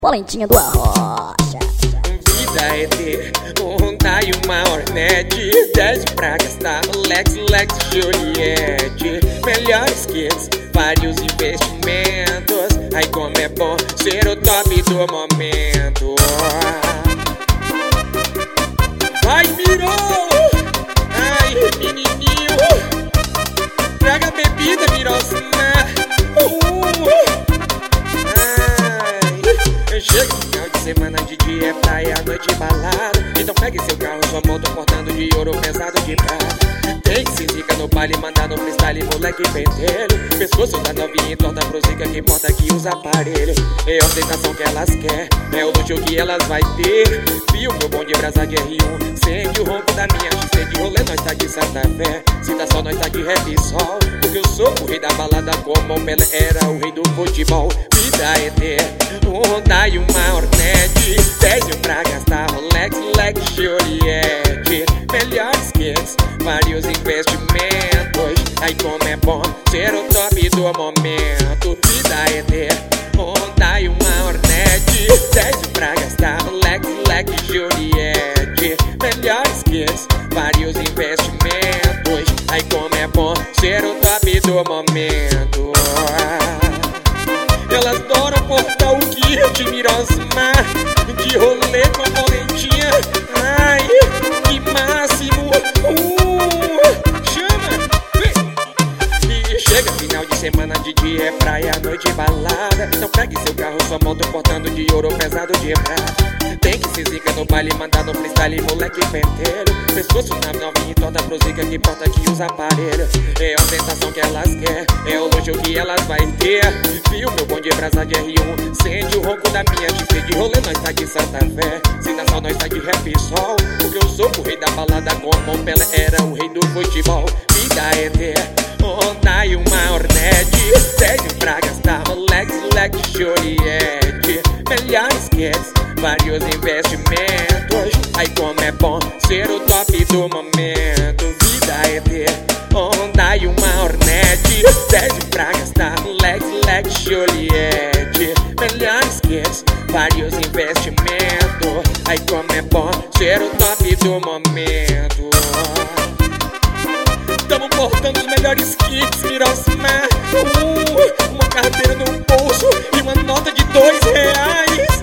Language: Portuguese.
Polentinha do Arrocha. Vida é ter um Hyundai, uma Hornet, 10 pra gastar no Lex Juliette. Melhores kits, vários investimentos. Ai como é bom ser o top do momento. Ai mirou, ai menininho, traga bebida mirosna. Chega final de semana, de dia é praia, noite balada. Então pegue seu carro, sua moto, portando de ouro pesado de prata. Tem que se zica no baile, mandar no freestyle, moleque pentelho. Pescoço da novinha, torta pro zica, que importa que usa aparelho. É a ostentação que elas quer, é o luxo que elas vai ter. Fio meu bom de brasa de R1, sente o ronco da minha XC de rolê, nós tá de Santa Fé. Se tá sol, nós tá de rap e sol. Porque eu sou o rei da balada, como o Pelé era o rei do futebol. Vida é ter um Hyundai, uma Hornet, 10 pra gastar no Lex Juliette. Melhores kits, vários investimentos. Ai como é bom ser o top do momento. Vida é ter um Hyundai, uma Hornet, 10 pra gastar no Lex Juliette. Melhores kits, vários investimentos. Ai como é bom ser o top do momento. Elas adoram portar o kit mirosma, de rolê com a polentinha. Ai, que máximo. Chama, vem. E chega final de semana, de dia é praia, noite balada. Então pegue seu carro, sua moto, portando de ouro pesado de prata. Tem que se zica no baile, mandar no freestyle, moleque pentelho. Pescoço na novinha, torta pro zica, que importa que usa aparelho. É a ostentação que elas quer, é o luxo que elas vai ter. Fio meu bom de brasa de R1, sente o ronco da minha XC de rolê, nós tá de Santa Fé. Se tá sol, nós tá de rap e sol. Porque eu sou o rei da balada, como o Pelé era o rei do futebol. Vida é ter um Hyundai, uma Hornet, 10 pra gastar no Lex Juliette. Melhores kits, vários investimentos. Ai como é bom ser o top do momento. Vida é ter um Hyundai, uma Hornet, 10 pra gastar no Lex Juliette. Melhores kits, vários investimentos. Ai como é bom ser o top do momento. Tamo portando os melhores kits, mirosma. Uma carteira no bolso e uma nota de R$2.